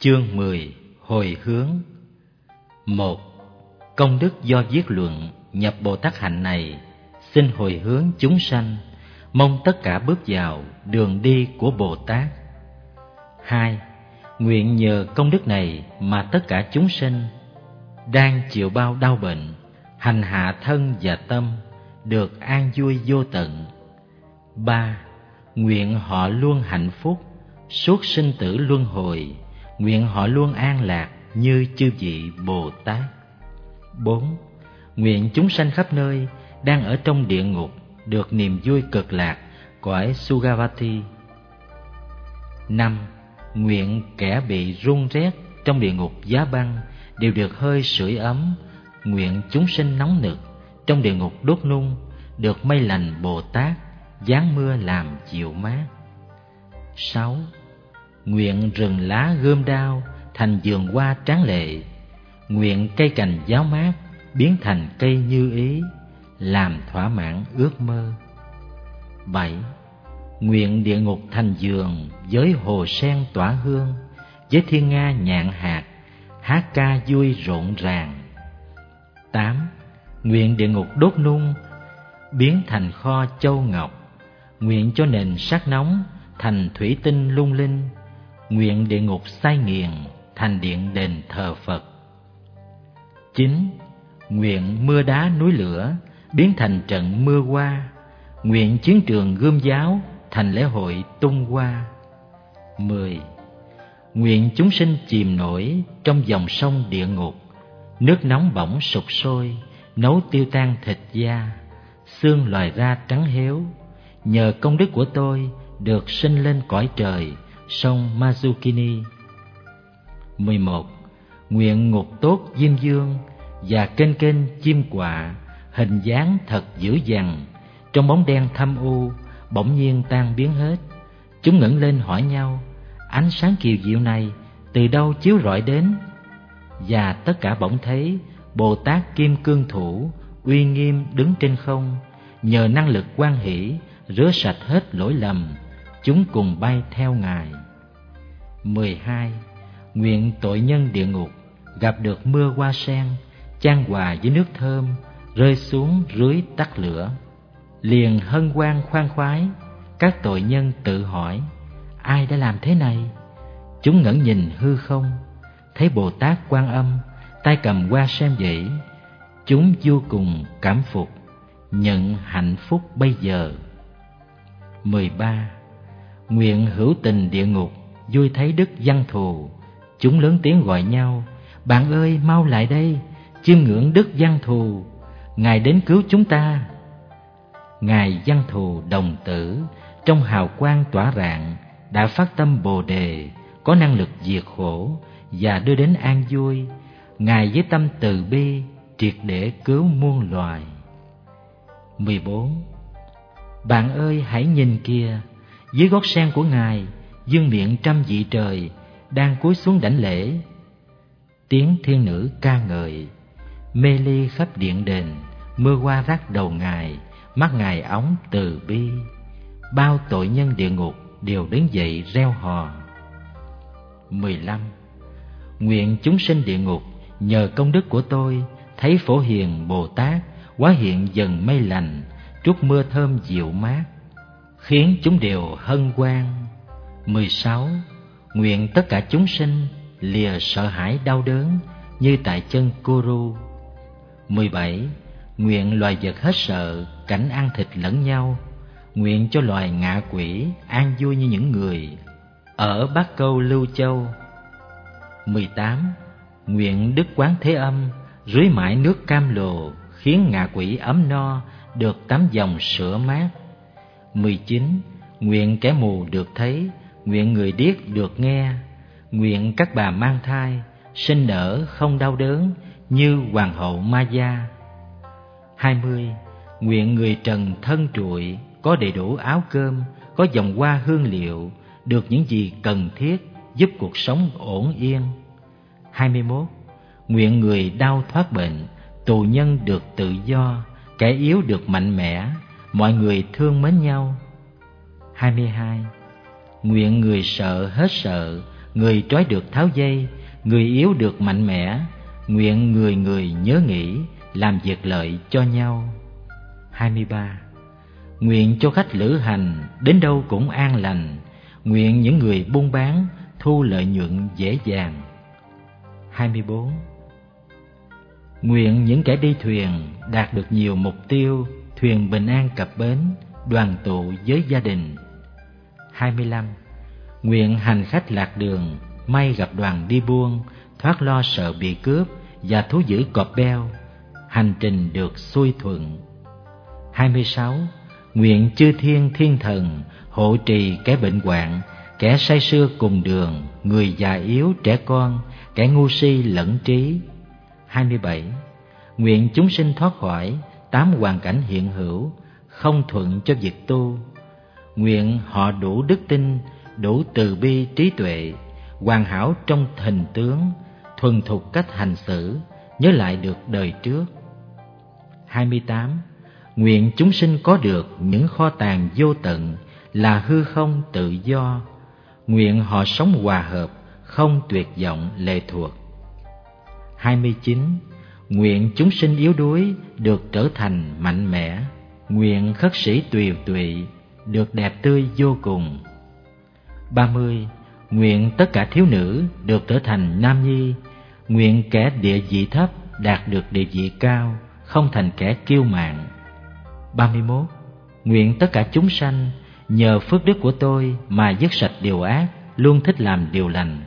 Chương 10. Hồi hướng. 1. Công đức do viết luận nhập Bồ Tát hạnh này, xin hồi hướng chúng sanh, mong tất cả bước vào đường đi của Bồ Tát. 2. Nguyện nhờ công đức này mà tất cả chúng sinh đang chịu bao đau bệnh, hành hạ thân và tâm được an vui vô tận. 3. Nguyện họ luôn hạnh phúc suốt sinh tử luân hồi, nguyện họ luôn an lạc như chư vị Bồ Tát. 4. Nguyện chúng sanh khắp nơi đang ở trong địa ngục được niềm vui cực lạc cõi Sugavati. 5. Nguyện kẻ bị run rét trong địa ngục giá băng đều được hơi sưởi ấm, nguyện chúng sinh nóng nực trong địa ngục đốt nung được mây lành Bồ Tát giáng mưa làm dịu mát. 6. Nguyện rừng lá gươm đao thành vườn hoa tráng lệ, nguyện cây cành giáo mát biến thành cây như ý, làm thỏa mãn ước mơ. 7. Nguyện địa ngục thành vườn với hồ sen tỏa hương, với thiên nga nhạn hạt hát ca vui rộn ràng. 8. Nguyện địa ngục đốt nung biến thành kho châu ngọc, nguyện cho nền sắt nóng thành thủy tinh lung linh, nguyện địa ngục xay nghiền thành điện đền thờ Phật. 9. Nguyện mưa đá núi lửa biến thành trận mưa hoa, nguyện chiến trường gươm giáo thành lễ hội tung hoa. 10. Nguyện chúng sinh chìm nổi trong dòng sông địa ngục, nước nóng bỏng sục sôi nấu tiêu tan thịt da, xương lòi ra trắng héo, nhờ công đức của tôi được sinh lên cõi trời sông Mazukini. 11. Nguyện ngục tốt diêm dương và kênh kênh chim quạ hình dáng thật dữ dằn trong bóng đen thâm u bỗng nhiên tan biến hết. Chúng ngẩng lên hỏi nhau, ánh sáng kiều diệu này từ đâu chiếu rọi đến? Và tất cả bỗng thấy Bồ Tát Kim Cương Thủ uy nghiêm đứng trên không, nhờ năng lực hoan hỷ rửa sạch hết lỗi lầm, chúng cùng bay theo Ngài. 12. Nguyện tội nhân địa ngục gặp được mưa hoa sen chan hòa với nước thơm rơi xuống rưới tắt lửa, liền hân hoan khoan khoái. Các tội nhân tự hỏi, ai đã làm thế này? Chúng ngẩng nhìn hư không, thấy Bồ Tát Quan Âm tay cầm hoa sen vẫy, chúng vô cùng cảm phục, nhận hạnh phúc bây giờ. 13. Nguyện hữu tình địa ngục vui thấy đức Văn Thù, chúng lớn tiếng gọi nhau, bạn ơi mau lại đây, chiêm ngưỡng đức Văn Thù, Ngài đến cứu chúng ta. Ngài Văn Thù đồng tử trong hào quang tỏa rạng đã phát tâm Bồ đề, có năng lực diệt khổ và đưa đến an vui. Ngài với tâm từ bi triệt để cứu muôn loài. 14. Bạn ơi hãy nhìn kìa, dưới gót sen của Ngài dương miệng trăm vị trời đang cúi xuống đảnh lễ. Tiếng thiên nữ ca ngợi, mê ly khắp điện đền, mưa hoa rắc đầu Ngài, mắt Ngài óng từ bi. Bao tội nhân địa ngục đều đứng dậy reo hò. 15. Nguyện chúng sinh địa ngục nhờ công đức của tôi thấy Phổ Hiền Bồ Tát hóa hiện dần mây lành trút mưa thơm dịu mát, khiến chúng đều hân hoan. 16. Nguyện tất cả chúng sinh lìa sợ hãi đau đớn như tại chân Kuru. 17. Nguyện loài vật hết sợ cảnh ăn thịt lẫn nhau, nguyện cho loài ngạ quỷ an vui như những người ở Bắc Câu Lưu Châu. 18. Nguyện Đức Quán Thế Âm rưới mãi nước cam lồ, khiến ngạ quỷ ấm no được tắm dòng sữa mát. 19. Nguyện kẻ mù được thấy, nguyện người điếc được nghe, nguyện các bà mang thai sinh nở không đau đớn như hoàng hậu Maya. 20. Nguyện người trần thân trụi có đầy đủ áo cơm, có vòng hoa hương liệu, được những gì cần thiết giúp cuộc sống ổn yên. 21. Nguyện người đau thoát bệnh, tù nhân được tự do, kẻ yếu được mạnh mẽ, mọi người thương mến nhau. 22. Nguyện người sợ hết sợ, người trói được tháo dây, người yếu được mạnh mẽ. Nguyện người người nhớ nghĩ, làm việc lợi cho nhau. 23. Nguyện cho khách lữ hành đến đâu cũng an lành. Nguyện những người buôn bán thu lợi nhuận dễ dàng. 24. Nguyện những kẻ đi thuyền đạt được nhiều mục tiêu, thuyền bình an cập bến, đoàn tụ với gia đình. 25. Nguyện hành khách lạc đường may gặp đoàn đi buôn, thoát lo sợ bị cướp và thú dữ cọp beo, hành trình được xuôi thuận. 26. Nguyện chư thiên thiên thần hộ trì kẻ bệnh hoạn, kẻ say sưa cùng đường, người già yếu trẻ con, kẻ ngu si lẫn trí. 27. Nguyện chúng sinh thoát khỏi 8 hoàn cảnh hiện hữu, không thuận cho việc tu. Nguyện họ đủ đức tin, đủ từ bi trí tuệ, hoàn hảo trong hình tướng, thuần thục cách hành xử, nhớ lại được đời trước. 28. Nguyện chúng sinh có được những kho tàng vô tận là hư không tự do. Nguyện họ sống hòa hợp, không tuyệt vọng lệ thuộc. 29. Nguyện chúng sinh yếu đuối được trở thành mạnh mẽ. Nguyện khất sĩ tùy tụy được đẹp tươi vô cùng. 30. Nguyện tất cả thiếu nữ được trở thành nam nhi. Nguyện kẻ địa vị thấp đạt được địa vị cao, không thành kẻ kiêu mạn. 31. Nguyện tất cả chúng sanh nhờ phước đức của tôi mà dứt sạch điều ác, luôn thích làm điều lành.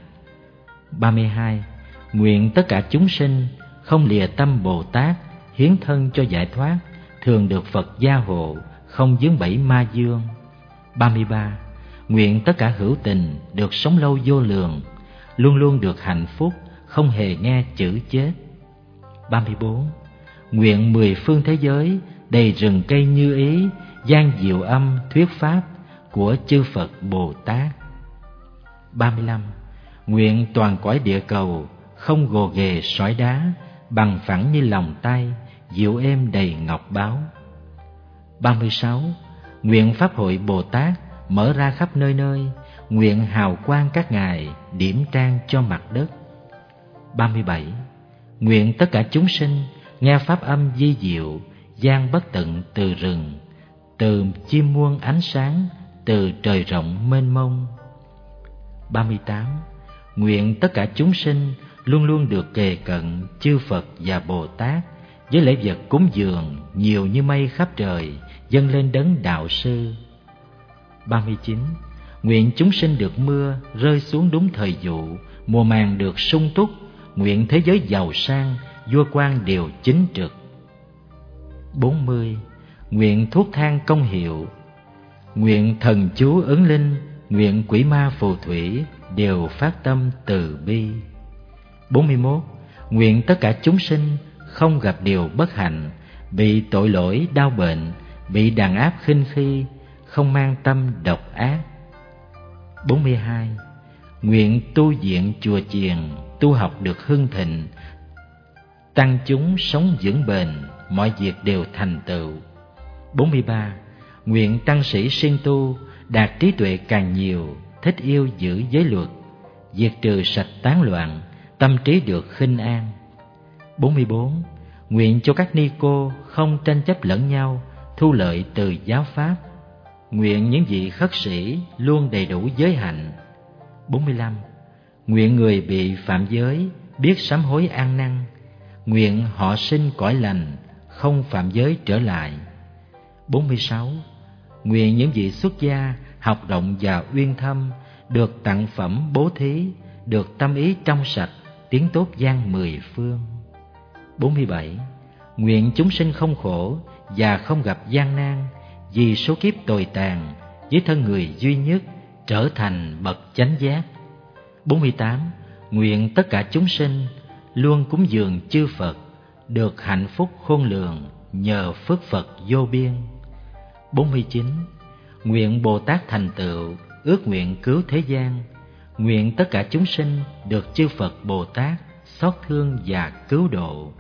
32. Nguyện tất cả chúng sinh không lìa tâm Bồ Tát, hiến thân cho giải thoát, thường được Phật gia hộ, không vướng bẫy ma dương. 33. Nguyện tất cả hữu tình được sống lâu vô lượng, luôn luôn được hạnh phúc, không hề nghe chữ chết. 34. Nguyện 10 phương thế giới đầy rừng cây như ý, gian diệu âm thuyết pháp của chư Phật Bồ Tát. 35. Nguyện toàn cõi địa cầu không gồ ghề sỏi đá, bằng phẳng như lòng tay, dịu êm đầy ngọc báu. 36. Nguyện Pháp hội Bồ Tát mở ra khắp nơi nơi, nguyện hào quang các ngài điểm trang cho mặt đất. 37. Nguyện tất cả chúng sinh nghe pháp âm vi diệu, gian bất tận từ rừng, từ chim muôn ánh sáng, từ trời rộng mênh mông. 38. Nguyện tất cả chúng sinh luôn luôn được kề cận chư Phật và Bồ Tát, với lễ vật cúng dường nhiều như mây khắp trời, dâng lên đấng đạo sư. 39. Nguyện chúng sinh được mưa rơi xuống đúng thời vụ, mùa màng được sung túc, nguyện thế giới giàu sang, vua quan đều chính trực. 40. Nguyện thuốc thang công hiệu, nguyện thần chú ứng linh, nguyện quỷ ma phù thủy đều phát tâm từ bi. 41. Nguyện tất cả chúng sinh không gặp điều bất hạnh, bị tội lỗi đau bệnh, bị đàn áp khinh khi, không mang tâm độc ác. 42. Nguyện tu viện chùa chiền, tu học được hưng thịnh, tăng chúng sống vững bền, mọi việc đều thành tựu. 43. Nguyện tăng sĩ siêng tu, đạt trí tuệ càng nhiều, thích yêu giữ giới luật, diệt trừ sạch tán loạn, tâm trí được khinh an. 44. Nguyện cho các ni cô không tranh chấp lẫn nhau, thu lợi từ giáo pháp. Nguyện những vị khất sĩ luôn đầy đủ giới hạnh. 45. Nguyện người bị phạm giới biết sám hối ăn năn. Nguyện họ sinh cõi lành, không phạm giới trở lại. 46. Nguyện những vị xuất gia học rộng và uyên thâm, được tặng phẩm bố thí, được tâm ý trong sạch, tiếng tốt gian 10 phương. 47. Nguyện chúng sinh không khổ và không gặp gian nan, vì số kiếp tồi tàn, với thân người duy nhất trở thành bậc chánh giác. 48. Nguyện tất cả chúng sinh luôn cúng dường chư Phật, được hạnh phúc khôn lường nhờ phước Phật vô biên. 49. Nguyện Bồ Tát thành tựu, ước nguyện cứu thế gian. Nguyện tất cả chúng sinh được chư Phật Bồ Tát xót thương và cứu độ.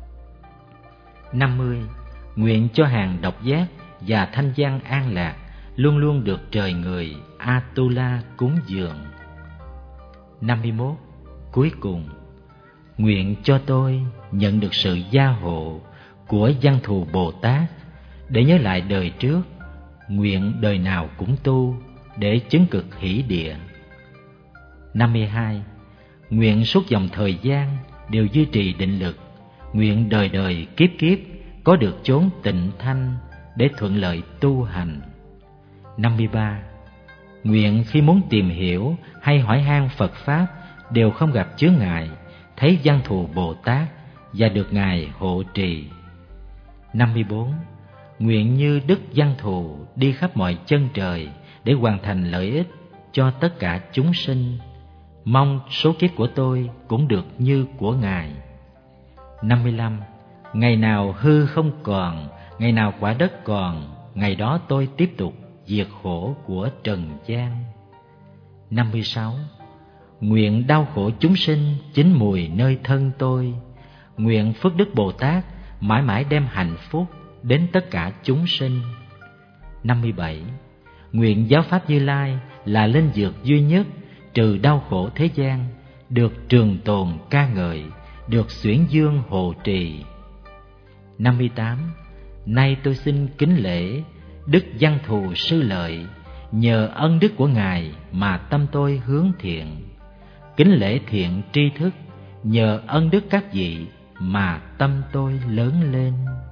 50. Nguyện cho hàng độc giác và thanh văn an lạc luôn luôn được trời người Atula cúng dường. 51. Cuối cùng, nguyện cho tôi nhận được sự gia hộ của Văn Thù Bồ Tát để nhớ lại đời trước, nguyện đời nào cũng tu để chứng cực hỷ địa. 52. Nguyện suốt dòng thời gian đều duy trì định lực, nguyện đời đời kiếp kiếp có được chốn tịnh thanh để thuận lợi tu hành. 53. Nguyện khi muốn tìm hiểu hay hỏi han Phật Pháp đều không gặp chướng ngại, thấy Văn Thù Bồ Tát và được Ngài hộ trì. 54. Nguyện như Đức Văn Thù đi khắp mọi chân trời để hoàn thành lợi ích cho tất cả chúng sinh, mong số kiếp của tôi cũng được như của Ngài. 55. Ngày nào hư không còn, ngày nào quả đất còn, ngày đó tôi tiếp tục diệt khổ của trần gian. 56. Nguyện đau khổ chúng sinh chín mùi nơi thân tôi, nguyện Phước Đức Bồ Tát mãi mãi đem hạnh phúc đến tất cả chúng sinh. 57. Nguyện giáo pháp Như Lai là linh dược duy nhất trừ đau khổ thế gian, được trường tồn ca ngợi, được xuyển dương hộ trì. 58. Nay tôi xin kính lễ Đức Văn Thù Sư Lợi, nhờ ân đức của Ngài mà tâm tôi hướng thiện. Kính lễ thiện tri thức, nhờ ân đức các vị mà tâm tôi lớn lên.